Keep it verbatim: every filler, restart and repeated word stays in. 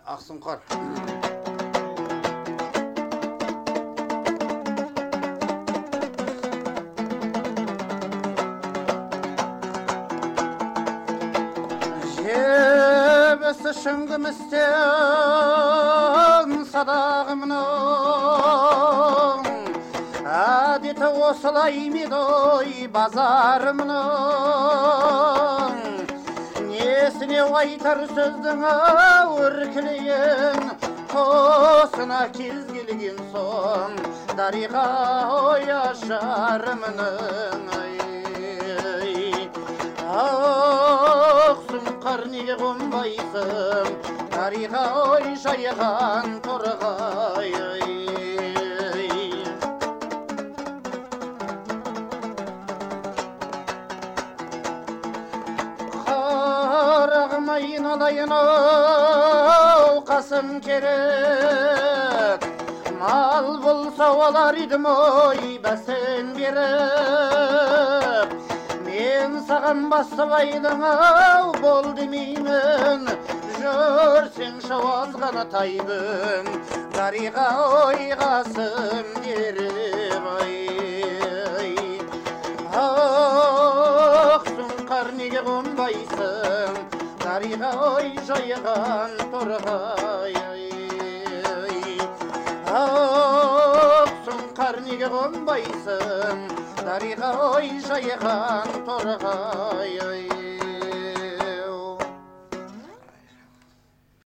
Ақсұңқар. Жебесі шүңгімістен садағымның, әдеті осылай медой базарымның. Несіне айтар сөздің өркілейін, қосына кез келген соң, дариға ой ашарымның. Ақсұңқар неге қонбайсың, дариға ой жайған торғай. Айналайын ау қасым керек, мал болса олар едім ой бәсен беріп. Мен саған басыбайдың ау бол демеймін, жүрсең шауазғаны тайбын, дариға ой қасым беріп. Ақсұңқар неге қонбайсың, дариға ой жайған торғай. Ақсұңқар неге қонбайсың, дариға ой жайған торғай.